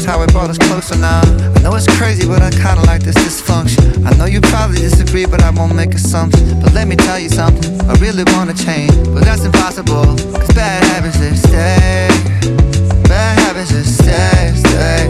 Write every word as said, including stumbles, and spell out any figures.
how it brought us closer now. I know it's crazy, but I kinda like this dysfunction. I know you probably disagree, but I won't make assumptions. But let me tell you something, I really wanna change, but that's impossible, cause bad habits just stay. Bad habits just stay, stay.